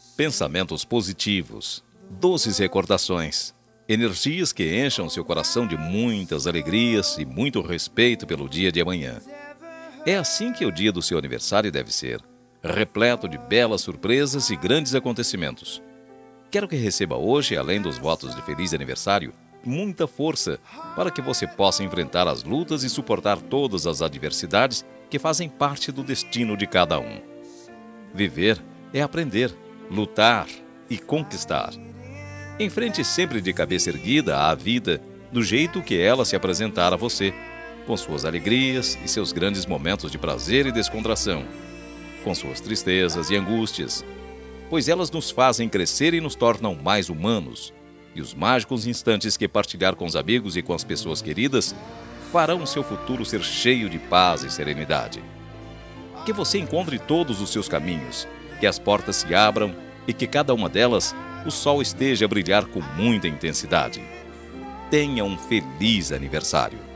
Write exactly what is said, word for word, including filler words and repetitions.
Pensamentos positivos, doces recordações, energias que encham seu coração de muitas alegrias e muito respeito pelo dia de amanhã. É assim que o dia do seu aniversário deve ser, repleto de belas surpresas e grandes acontecimentos. Quero que receba hoje, além dos votos de feliz aniversário, muita força para que você possa enfrentar as lutas e suportar todas as adversidades que fazem parte do destino de cada um. Viver é aprender, lutar e conquistar. Enfrente sempre de cabeça erguida à vida, do jeito que ela se apresentar a você, com suas alegrias e seus grandes momentos de prazer e descontração, com suas tristezas e angústias, pois elas nos fazem crescer e nos tornam mais humanos, e os mágicos instantes que partilhar com os amigos e com as pessoas queridas farão o seu futuro ser cheio de paz e serenidade. Que você encontre todos os seus caminhos, que as portas se abram e que cada uma delas o sol esteja a brilhar com muita intensidade. Tenha um feliz aniversário.